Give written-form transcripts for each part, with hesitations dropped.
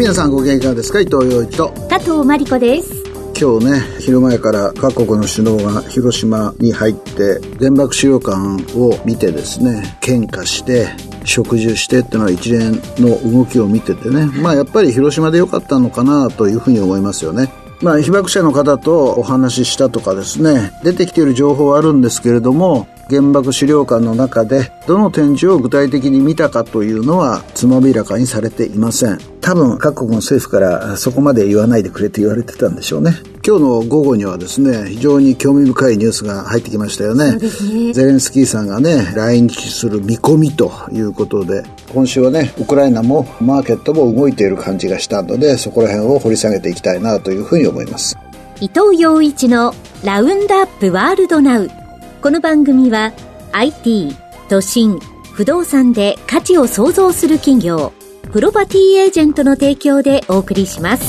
皆さんご機嫌いかがですか。伊藤洋一と加藤真理子です。 今日ね、昼前から各国の首脳が広島に入って原爆資料館を見てですね、献花して植樹してっていうのは一連の動きを見ててね、やっぱり広島で良かったのかなというふうに思いますよね。被爆者の方とお話ししたとかですね、出てきている情報はあるんですけれども、原爆資料館の中でどの展示を具体的に見たかというのはつまびらかにされていません。多分各国の政府からそこまで言わないでくれと言われてたんでしょうね。今日の午後にはですね、非常に興味深いニュースが入ってきましたよね。 そうですね。 ゼレンスキーさんがね、来日する見込みということで、今週はね、ウクライナもマーケットも動いている感じがしたので、そこら辺を掘り下げていきたいなというふうに思います。 伊藤洋一のラウンドアップワールドナウ。この番組は IT、都心、不動産で価値を創造する企業、プロパティエージェントの提供でお送りします。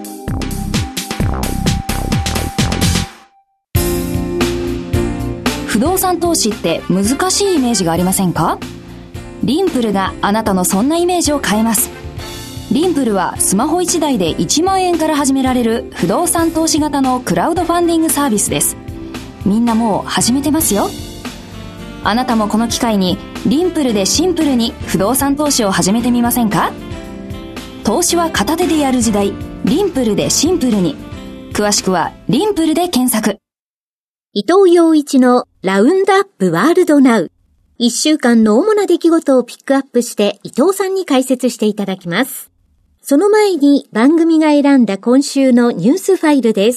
不動産投資って難しいイメージがありませんか？リンプルがあなたのそんなイメージを変えます。リンプルはスマホ1台で1万円から始められる不動産投資型のクラウドファンディングサービスです。みんなもう始めてますよ。あなたもこの機会にリンプルでシンプルに不動産投資を始めてみませんか？投資は片手でやる時代、リンプルでシンプルに。詳しくはリンプルで検索。 伊藤洋一のラウンドアップワールドナウ。1週間の主な出来事をピックアップして伊藤さんに解説していただきます。その前に番組が選んだ今週のニュースファイルです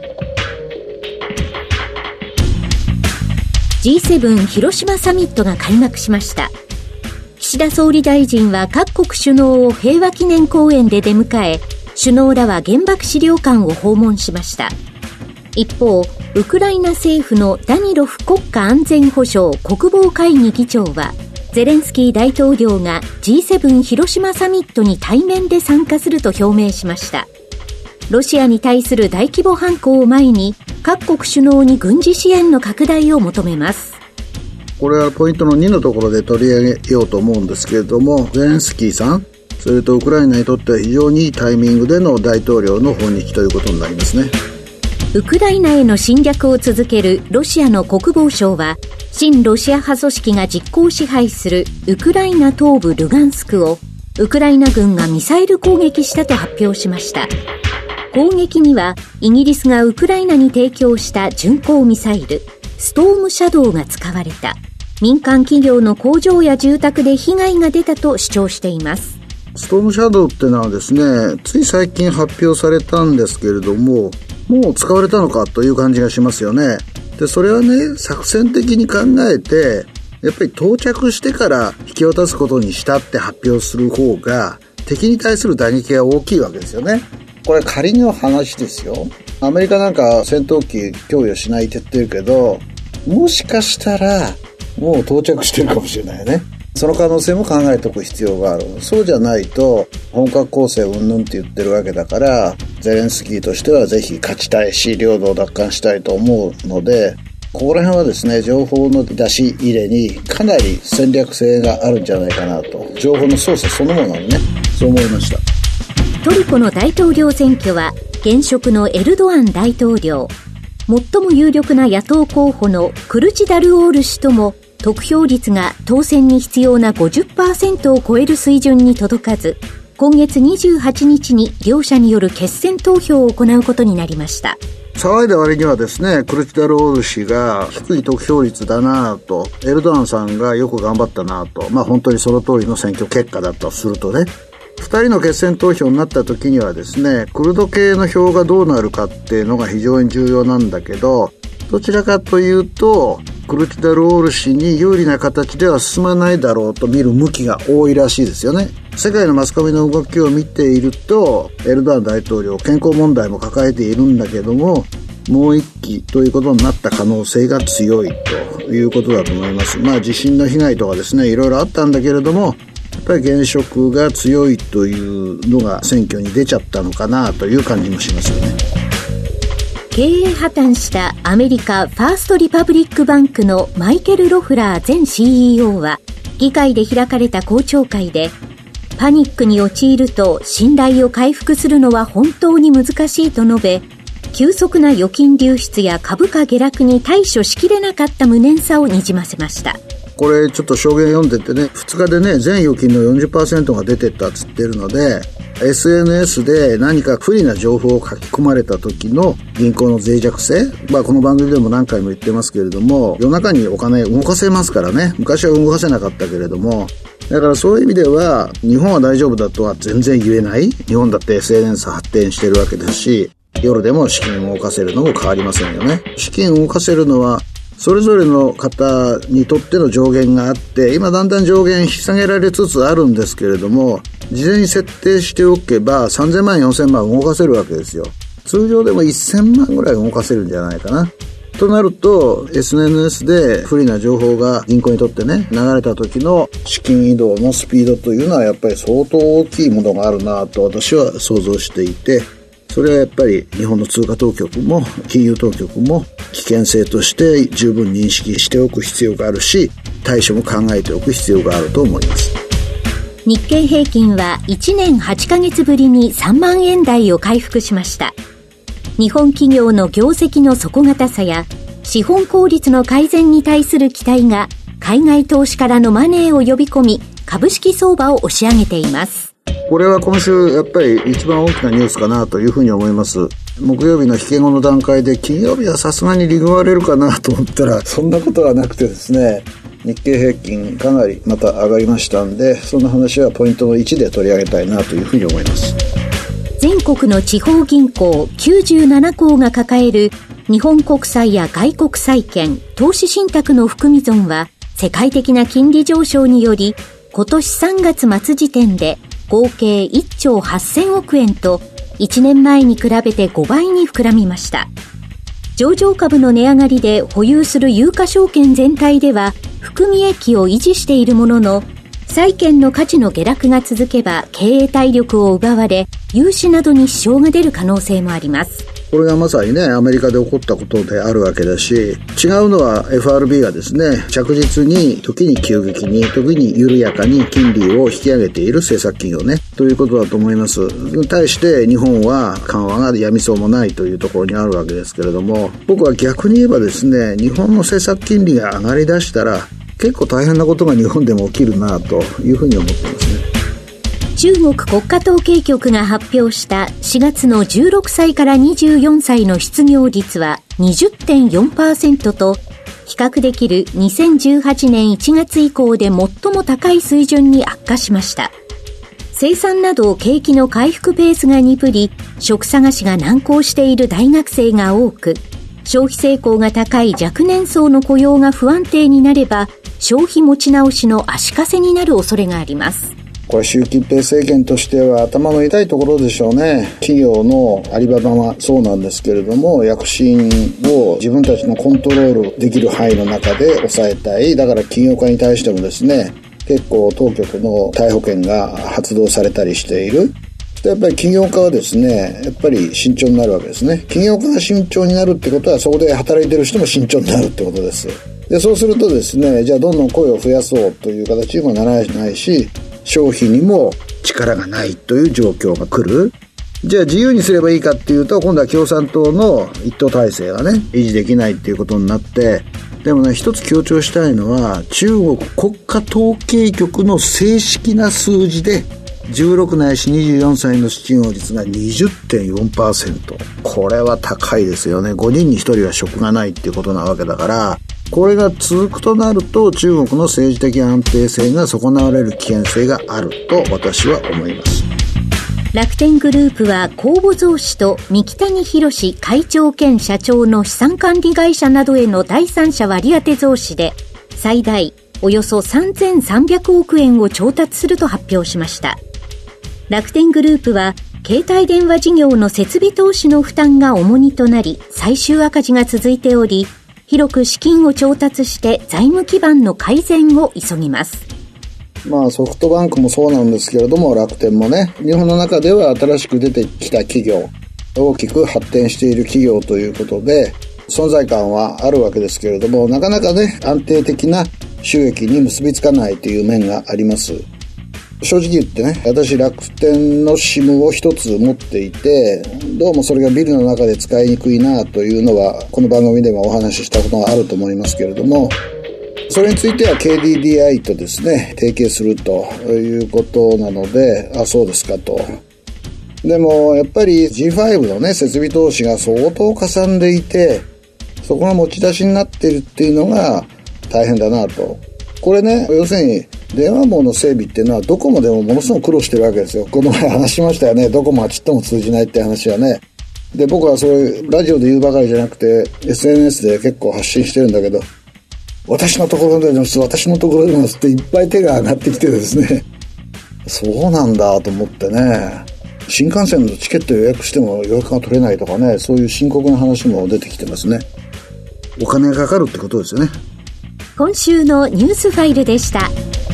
。G7 広島サミットが開幕しました。岸田総理大臣は各国首脳を平和記念公園で出迎え、首脳らは原爆資料館を訪問しました。一方、ウクライナ政府のダニロフ国家安全保障国防会議議長は、ゼレンスキー大統領が G7 広島サミットに対面で参加すると表明しました。ロシアに対する大規模反攻を前に、各国首脳に軍事支援の拡大を求めます。 これはポイントの2のところで取り上げようと思うんですけれども、ゼレンスキーさん、それとウクライナにとっては非常にいいタイミングでの大統領の訪日ということになりますね。 ウクライナへの侵略を続けるロシアの国防省は、親ロシア派組織が実効支配するウクライナ東部ルガンスクをウクライナ軍がミサイル攻撃したと発表しました。攻撃にはイギリスがウクライナに提供した巡航ミサイルストームシャドウが使われた。民間企業の工場や住宅で被害が出たと主張しています。 ストームシャドウってのはですね、つい最近発表されたんですけれども、もう使われたのかという感じがしますよね。で、それはね、作戦的に考えて、やっぱり到着してから引き渡すことにしたって発表する方が、敵に対する打撃が大きいわけですよね。これ仮の話ですよ。アメリカなんか戦闘機供与しないって言ってるけど、もしかしたらもう到着してるかもしれないよね。その可能性も考えておく必要がある。そうじゃないと本格攻勢云々って言ってるわけだから、ゼレンスキーとしてはぜひ勝ちたいし領土を奪還したいと思うので、ここら辺はですね、情報の出し入れにかなり戦略性があるんじゃないかなと。情報の操作そのものにね、そう思いました。 トルコの大統領選挙は現職のエルドアン大統領、最も有力な野党候補のクルチダルオール氏とも得票率が当選に必要な 50% を超える水準に届かず、今月28日に両者による決選投票を行うことになりました。 騒いだ割にはですね、クルチダルオール氏が低い得票率だなと、エルドアンさんがよく頑張ったなと、本当にその通りの選挙結果だとするとね、2人の決選投票になった時にはですね、クルド系の票がどうなるかっていうのが非常に重要なんだけど、どちらかというとクルチダルオール氏に有利な形では進まないだろうと見る向きが多いらしいですよね。世界のマスコミの動きを見ていると、エルドアン大統領健康問題も抱えているんだけども、もう一期ということになった可能性が強いということだと思います。地震の被害とかですね、いろいろあったんだけれども、やっぱり現職が強いというのが選挙に出ちゃったのかなという感じもしますよね。 経営破綻したアメリカファーストリパブリックバンクのマイケル・ロフラー前 CEO は議会で開かれた公聴会で、 パニックに陥ると信頼を回復するのは本当に難しいと述べ、急速な預金流出や株価下落に対処しきれなかった無念さをにじませました。 これちょっと証言読んでてね、2日でね、全預金の 40% が出てったっつってるので、SNS で何か不利な情報を書き込まれた時の銀行の脆弱性、この番組でも何回も言ってますけれども、夜中にお金動かせますからね。昔は動かせなかったけれども、だからそういう意味では日本は大丈夫だとは全然言えない。日本だって SNS 発展してるわけですし、夜でも資金を動かせるのも変わりませんよね。資金を動かせるのはそれぞれの方にとっての上限があって、今だんだん上限引き下げられつつあるんですけれども、事前に設定しておけば3000万4000万動かせるわけですよ。通常でも1000万ぐらい動かせるんじゃないかなとなると、 SNS で不利な情報が銀行にとってね流れた時の資金移動のスピードというのはやっぱり相当大きいものがあるなと私は想像していて、それはやっぱり日本の通貨当局も金融当局も危険性として十分認識しておく必要があるし、対処も考えておく必要があると思います。 日経平均は1年8ヶ月ぶりに3万円台を回復しました。日本企業の業績の底堅さや資本効率の改善に対する期待が海外投資からのマネーを呼び込み、株式相場を押し上げています。 これは今週やっぱり一番大きなニュースかなというふうに思います。木曜日の引け後の段階で金曜日はさすがに利食われるかなと思ったら、そんなことはなくてですね、日経平均かなりまた上がりましたんで、その話はポイントの1で取り上げたいなというふうに思います。 全国の地方銀行97行が抱える日本国債や外国債券、投資信託の含み損は世界的な金利上昇により今年3月末時点で合計1兆8000億円と1年前に比べて5倍に膨らみました。上場株の値上がりで保有する有価証券全体では含み益を維持しているものの、債券の価値の下落が続けば経営体力を奪われ、融資などに支障が出る可能性もあります。 これがまさにね、アメリカで起こったことであるわけだし、違うのは FRB がですね、着実に時に急激に時に緩やかに金利を引き上げている政策金をねということだと思います。に対して日本は緩和がやみそうもないというところにあるわけですけれども、僕は逆に言えばですね、日本の政策金利が上がりだしたら結構大変なことが日本でも起きるなというふうに思ってますね。 中国国家統計局が発表した4月の16歳から24歳の失業率は 20.4% と、比較できる2018年1月以降で最も高い水準に悪化しました。生産など景気の回復ペースが鈍り、職探しが難航している大学生が多く、消費成功が高い若年層の雇用が不安定になれば、消費持ち直しの足かせになる恐れがあります。 これ習近平政権としては頭の痛いところでしょうね。企業のアリババはそうなんですけれども、躍進を自分たちのコントロールできる範囲の中で抑えたい。だから企業家に対してもですね、結構当局の逮捕権が発動されたりしている。やっぱり企業家はですね、やっぱり慎重になるわけですね。企業家が慎重になるってことは、そこで働いてる人も慎重になるってことです。で、そうするとですね、じゃあどんどん声を増やそうという形にもならないし、消費にも力がないという状況が来る。じゃあ自由にすればいいかっていうと、今度は共産党の一党体制がね維持できないっていうことになって、でもね、一つ強調したいのは、中国国家統計局の正式な数字で16ないし24歳の失業率が 20.4%。 これは高いですよね。5人に1人は職がないっていうことなわけだから、これが続くとなると中国の政治的安定性が損なわれる危険性があると私は思います。 楽天グループは公募増資と三木谷浩会長兼社長の資産管理会社などへの第三者割当増資で最大およそ3300億円を調達すると発表しました。楽天グループは携帯電話事業の設備投資の負担が重荷となり、最終赤字が続いており、広く資金を調達して財務基盤の改善を急ぎます。 ソフトバンクもそうなんですけれども、楽天もね、日本の中では新しく出てきた企業、大きく発展している企業ということで存在感はあるわけですけれども、なかなかね、安定的な収益に結びつかないという面があります。 正直言ってね、私楽天の SIM を一つ持っていて、どうもそれがビルの中で使いにくいなというのはこの番組でもお話ししたことがあると思いますけれども、それについては KDDI とですね提携するということなので、あ、そうですかと。でもやっぱり G5 のね設備投資が相当かさんでいて、そこが持ち出しになっているっていうのが大変だなと。これね、要するに電話網の整備っていうのはドコモでもものすごく苦労してるわけですよ。この前話しましたよね。ドコモはちっとも通じないって話はね。で、僕はそういうラジオで言うばかりじゃなくて SNS で結構発信してるんだけど、私のところでです、私のところでですっていっぱい手が上がってきてですね、そうなんだと思ってね、新幹線のチケット予約しても予約が取れないとかね、そういう深刻な話も出てきてますね。お金がかかるってことですよね。 今週のニュースファイルでした。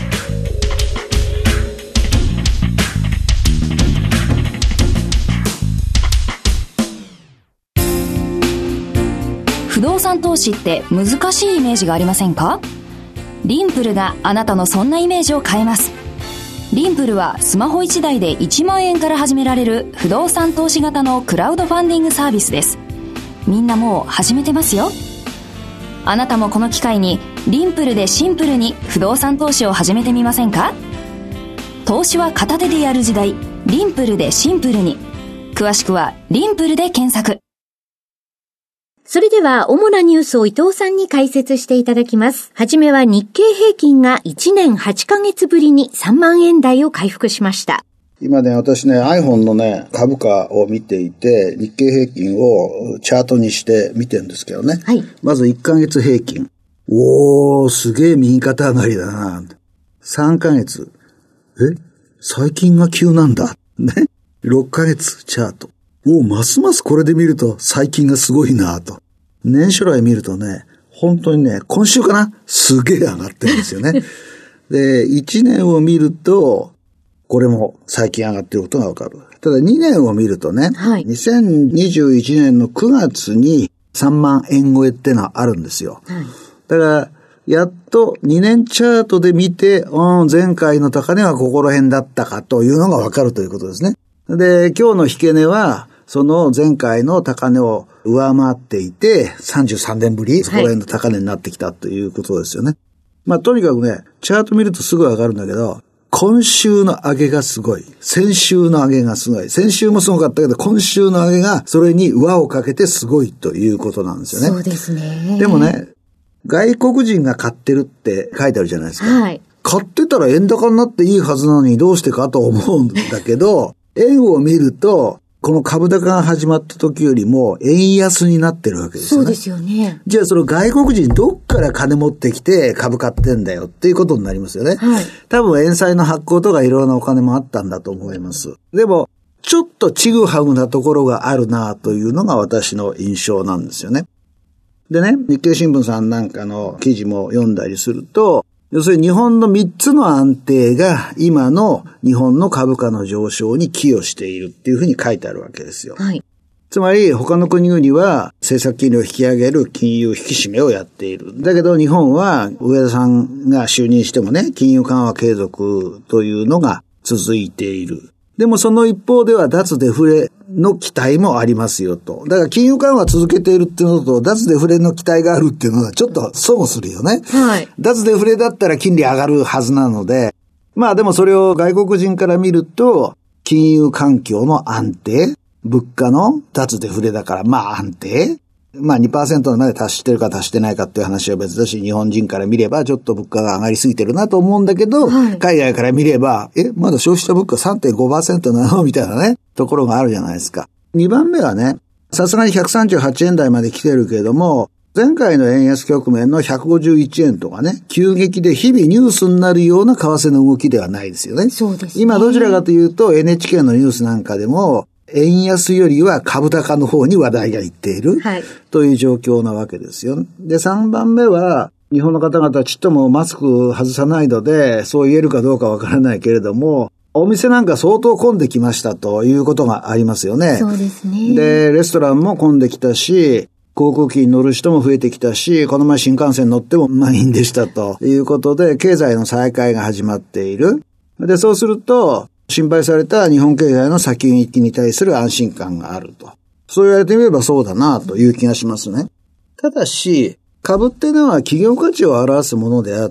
不動産投資って難しいイメージがありませんか？リンプルがあなたのそんなイメージを変えます。リンプルはスマホ1台で1万円から始められる不動産投資型のクラウドファンディングサービスです。みんなもう始めてますよ。あなたもこの機会にリンプルでシンプルに不動産投資を始めてみませんか？投資は片手でやる時代、リンプルでシンプルに。詳しくはリンプルで検索。 それでは主なニュースを伊藤さんに解説していただきます。はじめは日経平均が1年8ヶ月ぶりに3万円台を回復しました。 今ね、私ね、iPhone のね、株価を見ていて、日経平均をチャートにして見てるんですけどね。 はい。 まず1ヶ月平均。おー、すげえ右肩上がりだな。3ヶ月。最近が急なんだ。ね。6ヶ月チャート。ますますこれで見ると最近がすごいなと。年初来見るとね、本当にね、今週かなすげえ上がってるんですよね。で、1年を見ると、これも最近上がってることがわかる。ただ2年を見るとね、 はい、 2021年の9月に3万円超えってのはあるんですよ。 はい、 だから、やっと2年チャートで見て、前回の高値はここら辺だったかというのがわかるということですね。で、今日の引け値は、その前回の高値を上回っていて、33年ぶり、そこら辺の高値になってきたということですよね。まあ、とにかくね、チャート見るとすぐ上がるんだけど、今週の上げがすごい。先週の上げがすごい。先週もすごかったけど、今週の上げがそれに輪をかけてすごいということなんですよね。 そうですね。 でもね、外国人が買ってるって書いてあるじゃないですか。 はい。 買ってたら円高になっていいはずなのにどうしてかと思うんだけど、円を見ると、この株高が始まった時よりも円安になってるわけですよね。 そうですよね。 じゃあその外国人どっから金持ってきて株買ってんだよっていうことになりますよね。 はい。 多分円債の発行とかいろんなお金もあったんだと思います。でもちょっとちぐはぐなところがあるなというのが私の印象なんですよね。でね、日経新聞さんなんかの記事も読んだりすると、要するに日本の3つの安定が今の日本の株価の上昇に寄与しているっていうふうに書いてあるわけですよ。 はい。 つまり他の国々は政策金利を引き上げる金融引き締めをやっている。だけど日本は上田さんが就任してもね、金融緩和継続というのが続いている。でもその一方では脱デフレの期待もありますよと。だから金融緩和続けているっていうのと脱デフレの期待があるっていうのはちょっと相互するよね。 はい。 脱デフレだったら金利上がるはずなので、まあでもそれを外国人から見ると金融環境の安定、物価の脱デフレだからまあ安定、まあ 2% まで達してるか達してないかっていう話は別だし、日本人から見ればちょっと物価が上がりすぎてるなと思うんだけど、 はい、 海外から見ればまだ消費者物価 3.5% なのみたいなねところがあるじゃないですか。2番目はね、さすがに138円台まで来てるけれども、前回の円安局面の151円とかね、急激で日々ニュースになるような為替の動きではないですよね。 そうですね。 今どちらかというと NHK のニュースなんかでも円安よりは株高の方に話題がいっている、はい、という状況なわけですよ。で、3番目は日本の方々はちっともマスク外さないのでそう言えるかどうかわからないけれども、お店なんか相当混んできましたということがありますよね。 そうですね。 で、レストランも混んできたし、航空機に乗る人も増えてきたし、この前新幹線乗っても満員でしたということで、経済の再開が始まっている。 で、そうすると、心配された日本経済の先行きに対する安心感があると。そう言われてみればそうだなという気がしますね。ただし、株ってのは企業価値を表すものであって、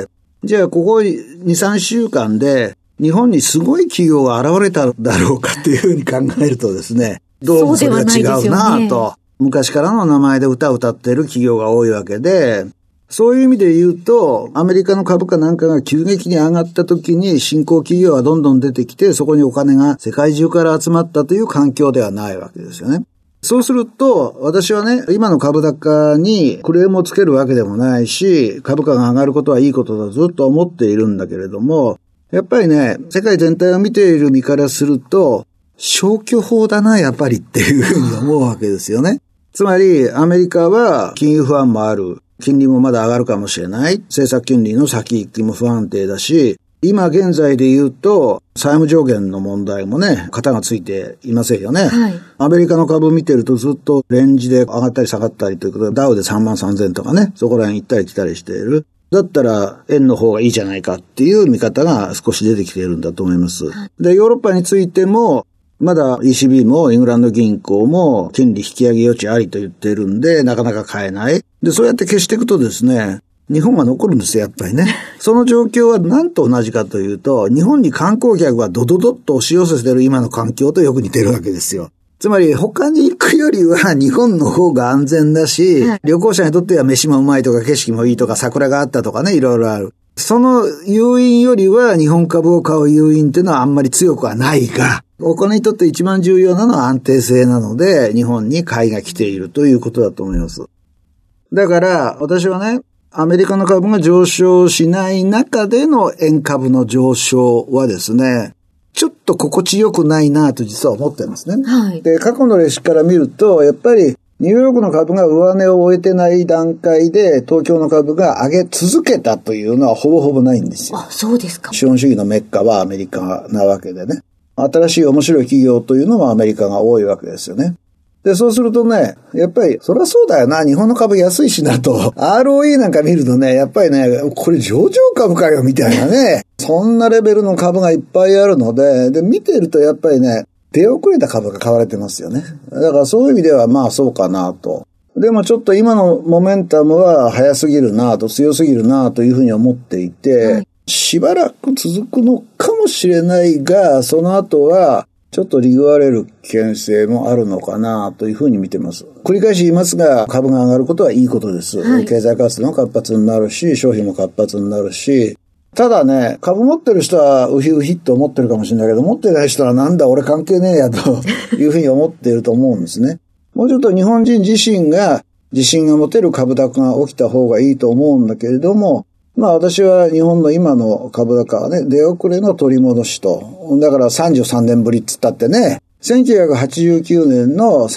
じゃあここ2、3週間で日本にすごい企業が現れただろうかっていうふうに考えるとですね、どうもそれが違うなと。昔からの名前で歌を歌っている企業が多いわけで、そういう意味で言うと、アメリカの株価なんかが急激に上がった時に新興企業がどんどん出てきて、そこにお金が世界中から集まったという環境ではないわけですよね。そうすると、私はね、今の株高にクレームをつけるわけでもないし、株価が上がることはいいことだとずっと思っているんだけれども、やっぱりね、世界全体を見ている身からすると、消去法だな、やっぱりっていうふうに思うわけですよね。つまり、アメリカは金融不安もある。金利もまだ上がるかもしれない。政策金利の先行きも不安定だし、今現在で言うと、債務上限の問題もね、型がついていませんよね。はい、アメリカの株見てるとずっとレンジで上がったり下がったりということで、ダウで33,000とかね、そこら辺行ったり来たりしている。だったら円の方がいいじゃないかっていう見方が少し出てきているんだと思います。はい、で、ヨーロッパについても、まだ ECB もイングランド銀行も金利引き上げ余地ありと言っているんで、なかなか買えない。で、そうやって消していくとですね、日本が残るんですよ、やっぱりね。その状況は何と同じかというと、日本に観光客がドドドッと押し寄せている今の環境とよく似てるわけですよ。つまり他に行くよりは日本の方が安全だし、旅行者にとっては飯もうまいとか景色もいいとか桜があったとかね、いろいろある。その誘因よりは日本株を買う誘因っていうのはあんまり強くはないが、お金にとって一番重要なのは安定性なので、日本に買いが来ているということだと思います。だから私はね、アメリカの株が上昇しない中での円株の上昇はですね、ちょっと心地よくないなと実は思ってるんですね。はい、で、過去の歴史から見ると、やっぱりニューヨークの株が上値を終えてない段階で東京の株が上げ続けたというのはほぼほぼないんですよ。 あ、そうですか。 資本主義のメッカはアメリカなわけでね。新しい面白い企業というのもアメリカが多いわけですよね。で、そうするとね、やっぱり、そりゃそうだよな、日本の株安いしなと、ROE なんか見るとね、やっぱりね、これ上場株かよ、みたいなね、そんなレベルの株がいっぱいあるので、で、見てるとやっぱりね、出遅れた株が買われてますよね。だからそういう意味ではまあそうかなと。でもちょっと今のモメンタムは早すぎるなと、強すぎるなというふうに思っていて、はい、しばらく続くのかもしれないが、その後はちょっと利食われる危険性もあるのかなというふうに見てます。繰り返し言いますが、株が上がることはいいことです。はい、経済活動も活発になるし、消費も活発になるし、ただね、株持ってる人はウヒウヒって思ってるかもしれないけど、持ってない人はなんだ俺関係ねえやというふうに思っていると思うんですね。もうちょっと日本人自身が自信が持てる株高が起きた方がいいと思うんだけれども、まあ私は日本の今の株高はね、出遅れの取り戻しと。だから33年ぶりっつったってね、1989年の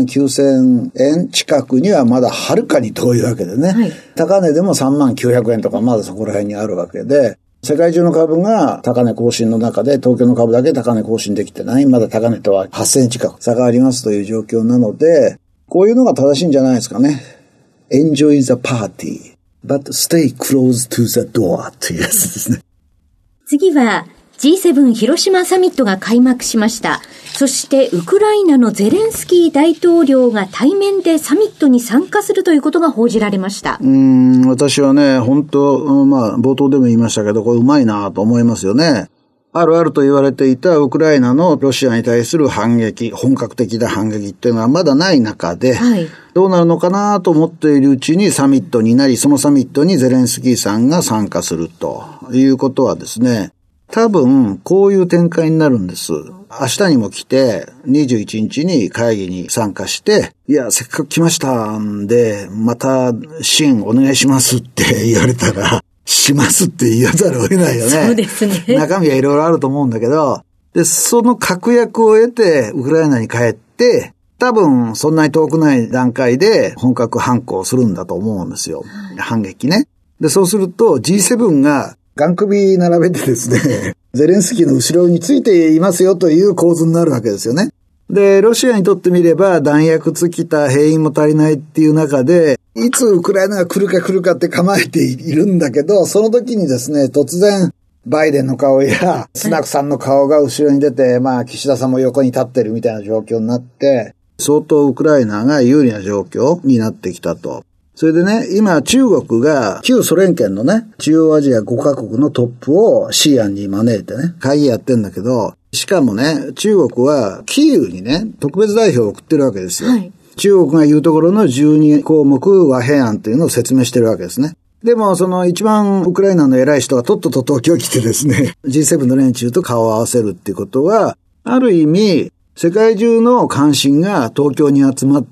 39,000円近くにはまだはるかに遠いわけでね。はい、高値でも39,000円とかまだそこら辺にあるわけで、世界中の株が高値更新の中で東京の株だけ高値更新できてない。まだ高値とは8,000円近く差がありますという状況なので、こういうのが正しいんじゃないですかね。Enjoy the party, but stay close to the door というやつですね。 次はG7 広島サミットが開幕しました。そしてウクライナのゼレンスキー大統領が対面でサミットに参加するということが報じられました。 私はね、本当冒頭でも言いましたけど、これうまいなと思いますよね。あると言われていたウクライナのロシアに対する反撃、本格的な反撃っていうのはまだない中で、はい、どうなるのかなと思っているうちにサミットになり、そのサミットにゼレンスキーさんが参加するということはですね、多分こういう展開になるんです。明日にも来て21日に会議に参加して、いやせっかく来ましたんでまた支援お願いしますって言われたらしますって言わざるを得ないよね。 そうですね。 中身はいろいろあると思うんだけど、でその確約を得てウクライナに帰って多分そんなに遠くない段階で本格反攻するんだと思うんですよ。反撃ね。でそうすると G7 がガン首並べてですね、ゼレンスキーの後ろについていますよという構図になるわけですよね。で、ロシアにとってみれば弾薬尽きた、兵員も足りないっていう中で、いつウクライナが来るかって構えているんだけど、その時にですね、突然バイデンの顔やスナクさんの顔が後ろに出て、岸田さんも横に立ってるみたいな状況になって、相当ウクライナが有利な状況になってきたと。それでね、今中国が旧ソ連圏のね、中央アジア5カ国のトップを西安に招いてね、会議やってんだけど、しかもね、中国はキーウにね、特別代表を送ってるわけですよ。はい、中国が言うところの12項目和平案というのを説明してるわけですね。でも、その一番ウクライナの偉い人がとっとと東京来てですね、G7 の連中と顔を合わせるっていうことは、ある意味、世界中の関心が東京に集まって、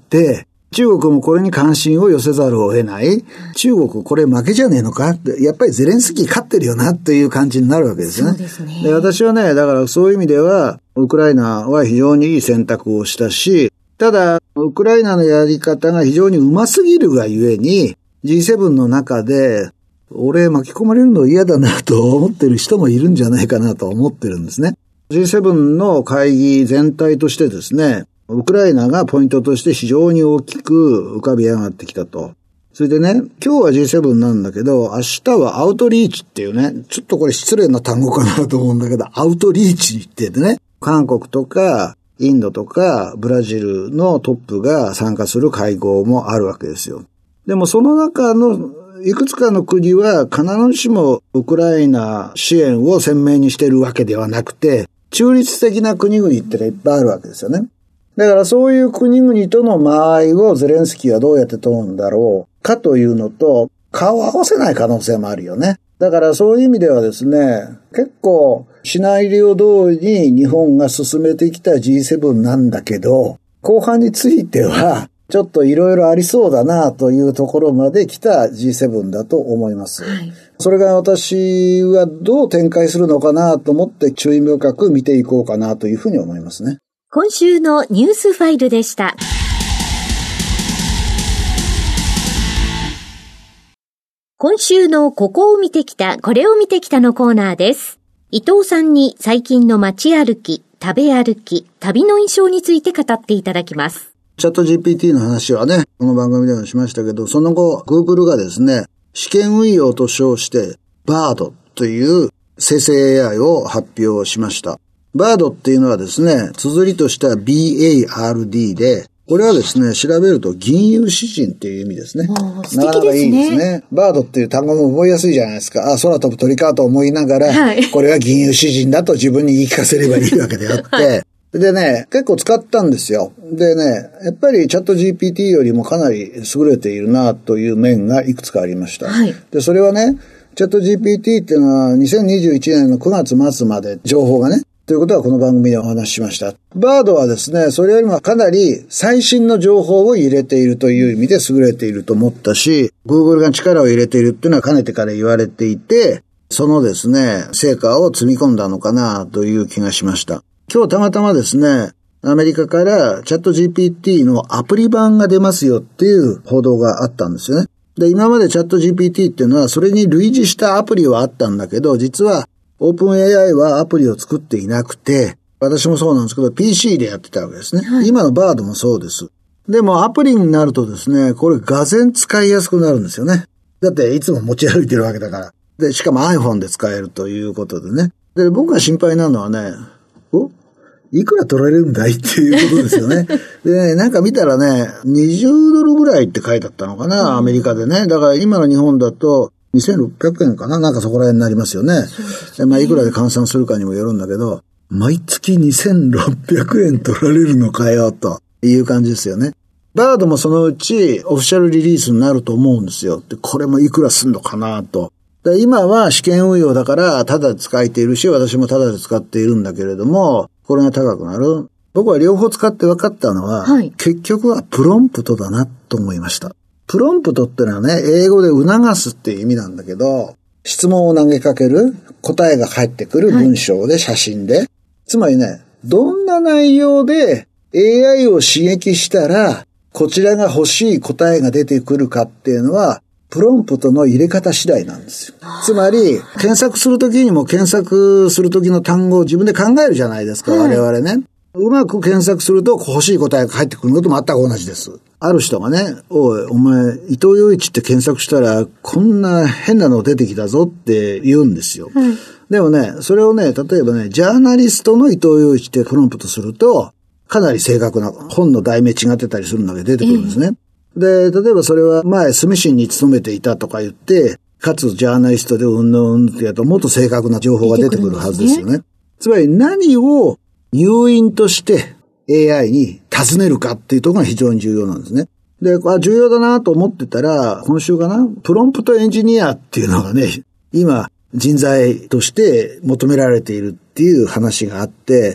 中国もこれに関心を寄せざるを得ない。中国これ負けじゃねえのかって、やっぱりゼレンスキー勝ってるよなっていう感じになるわけですね。 そうですね。 で、私はね、だからそういう意味では、ウクライナは非常にいい選択をしたし、ただ、ウクライナのやり方が非常にうますぎるがゆえに、G7 の中で、俺巻き込まれるの嫌だなと思ってる人もいるんじゃないかなと思ってるんですね。G7 の会議全体としてですね、ウクライナがポイントとして非常に大きく浮かび上がってきたと。それでね、今日は G7 なんだけど、明日はアウトリーチっていうね、ちょっとこれ失礼な単語かなと思うんだけど、アウトリーチってね、韓国とかインドとかブラジルのトップが参加する会合もあるわけですよ。でもその中のいくつかの国は必ずしもウクライナ支援を鮮明にしているわけではなくて、中立的な国々っていっぱいあるわけですよね。だからそういう国々との間合いをゼレンスキーはどうやって取るんだろうかというのと、顔を合わせない可能性もあるよね。だからそういう意味ではですね、結構シナリオ通りに日本が進めてきた G7 なんだけど、後半についてはちょっといろいろありそうだなというところまで来た G7 だと思います。はい、それが私はどう展開するのかなと思って注意深く見ていこうかなというふうに思いますね。 今週のニュースファイルでした。今週のここを見てきた、これを見てきたのコーナーです。伊藤さんに最近の街歩き、食べ歩き、旅の印象について語っていただきます。 チャット GPT の話はね、この番組でもしましたけど、その後、Google がですね、試験運用と称して、BARD という生成 AI を発表しました。BARD っていうのはですね、綴りとしては BARD で、これはですね、調べると銀融詩人っていう意味ですね。 素敵ですね。なかなかいいですね。 バードっていう単語も覚えやすいじゃないですか。空飛ぶ鳥かと思いながら、はい、これは銀融詩人だと自分に言い聞かせればいいわけであって、はい、でね、結構使ったんですよ。でね、やっぱりチャット GPT よりもかなり優れているなという面がいくつかありました。はい、で、それはね、チャット GPT っていうのは2021年の9月末まで情報がね、ということはこの番組でお話ししました。バードはですね、それよりもかなり最新の情報を入れているという意味で優れていると思ったし、Google が力を入れているっていうのはかねてから言われていて、そのですね、成果を積み込んだのかなという気がしました。今日たまたまですね、アメリカからチャット GPT のアプリ版が出ますよっていう報道があったんですよね。で、今までチャット GPT っていうのはそれに類似したアプリはあったんだけど、実はオープン AI はアプリを作っていなくて、私もそうなんですけど PC でやってたわけですね。はい、今のバードもそうです。でもアプリになるとですね、これがぜん使いやすくなるんですよね。だっていつも持ち歩いてるわけだから。で、しかも iPhone で使えるということでね。で、僕が心配なのはね、いくら取られるんだいっていうことですよね。でね、なんか見たらね、20ドルぐらいって書いてあったのかな、アメリカでね。だから今の日本だと、2600円かな、なんかそこら辺になりますよね。まあ、いくらで換算するかにもよるんだけど、毎月2600円取られるのかよ、という感じですよね。バードもそのうちオフィシャルリリースになると思うんですよ。で、これもいくらすんのかな、と。で、今は試験運用だから、ただで使えているし、私もただで使っているんだけれども、これが高くなる。僕は両方使って分かったのは、はい、結局はプロンプトだな、と思いました。プロンプトってのはね、英語で促すっていう意味なんだけど、質問を投げかける、答えが返ってくる文章で、写真で。つまりね、どんな内容で AI を刺激したら、こちらが欲しい答えが出てくるかっていうのは、プロンプトの入れ方次第なんですよ。つまり、検索するときにも検索するときの単語を自分で考えるじゃないですか、我々ね。うまく検索すると欲しい答えが返ってくるのと全く同じです。ある人がね、おい、お前、伊藤洋一って検索したら、こんな変なの出てきたぞって言うんですよ。 でもね、それをね、例えばね、ジャーナリストの伊藤洋一ってプロンプトすると、かなり正確な本の題名違ってたりするのが出てくるんですね。で、例えばそれは前、スミシンに勤めていたとか言って、かつジャーナリストでうんぬんってやるともっと正確な情報が出てくるはずですよね。つまり何を誘因として AI に尋ねるかっていうところが非常に重要なんですね。で、重要だなと思ってたら、今週かな、プロンプトエンジニアっていうのがね、今、人材として求められているっていう話があって、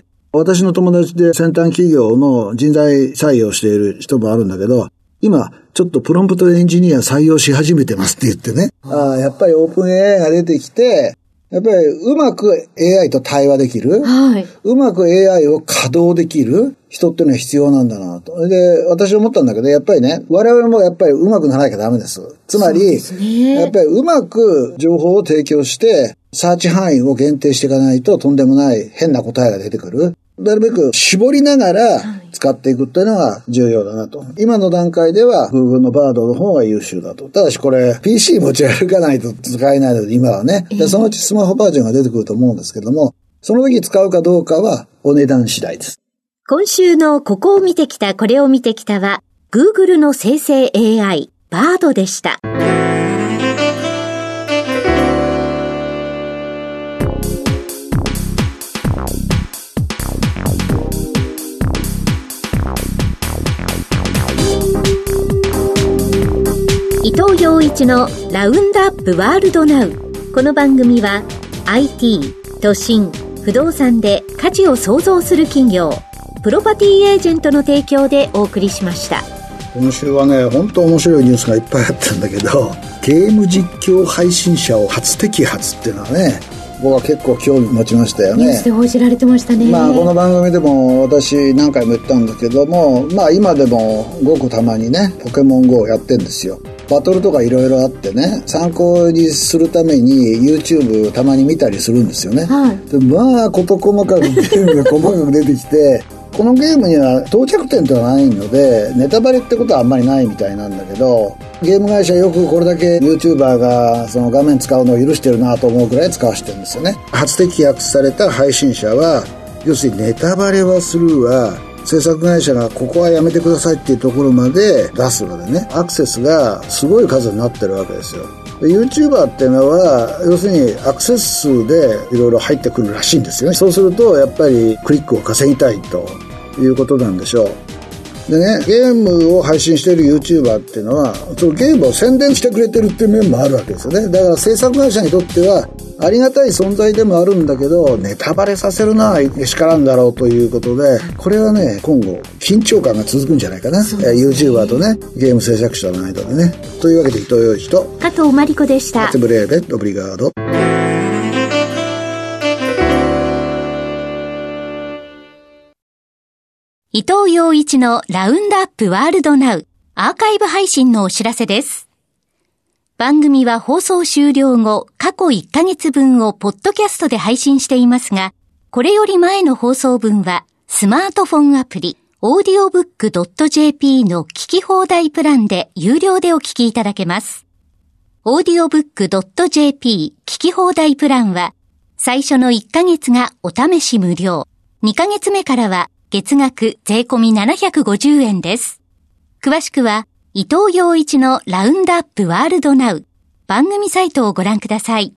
私の友達で先端企業の人材採用している人もあるんだけど、今、ちょっとプロンプトエンジニア採用し始めてますって言ってね。やっぱりオープン AI が出てきて、やっぱりうまく AI と対話できる、はい、うまく AI を稼働できる人っていうのは必要なんだなと。で、私思ったんだけど、やっぱりね、我々もやっぱりうまくならなきゃダメです。つまり、やっぱりうまく情報を提供して、サーチ範囲を限定していかないととんでもない変な答えが出てくる。なるべく絞りながら使っていくっていうのが重要だなと。今の段階では Google の Bard の方が優秀だと。ただしこれ PC 持ち歩かないと使えないので今はね。でそのうちスマホバージョンが出てくると思うんですけども、その時使うかどうかはお値段次第です。 今週のここを見てきた、これを見てきたは Google の生成 AI Bard でした。伊藤洋一のラウンドアップワールドナウ。この番組は IT、都心、不動産で価値を創造する企業、プロパティエージェントの提供でお送りしました。 今週はね、本当面白いニュースがいっぱいあったんだけど、ゲーム実況配信者を初摘発っていうのはね、僕は結構興味持ちましたよね。 ニュースで報じられてましたね。 この番組でも私何回も言ったんだけども、今でもごくたまにね、ポケモン GO をやってんですよ。バトルとかいろいろあってね、参考にするために YouTube たまに見たりするんですよね。はい、で事細かくゲームが細かく出てきて、このゲームには到着点ではないので、ネタバレってことはあんまりないみたいなんだけど、ゲーム会社よくこれだけ YouTuber がその画面使うのを許してるなと思うくらい使わせてるんですよね。初摘発された配信者は、要するにネタバレはするわ、制作会社がここはやめてくださいっていうところまで出すのでね、アクセスがすごい数になってるわけですよ。で YouTuber っていうのは要するにアクセス数でいろいろ入ってくるらしいんですよね。そうするとやっぱりクリックを稼ぎたいということなんでしょう。でね、ゲームを配信している YouTuber っていうのはそのゲームを宣伝してくれてるっていう面もあるわけですよね。だから制作会社にとってはありがたい存在でもあるんだけど、ネタバレさせるのはしからんだろうということで、これはね、今後緊張感が続くんじゃないかな。YouTuber とね、ゲーム制作者の間でね。というわけで伊藤洋一と加藤真理子でした。 ブレーベオブリガード。 伊藤洋一のラウンドアップワールドナウアーカイブ配信のお知らせです。番組は放送終了後、過去1ヶ月分をポッドキャストで配信していますが、これより前の放送分はスマートフォンアプリ、audiobook.jp の聞き放題プランで有料でお聞きいただけます。audiobook.jp 聞き放題プランは、最初の1ヶ月がお試し無料、2ヶ月目からは月額税込み750円です。詳しくは、伊藤洋一のラウンドアップワールドナウ番組サイトをご覧ください。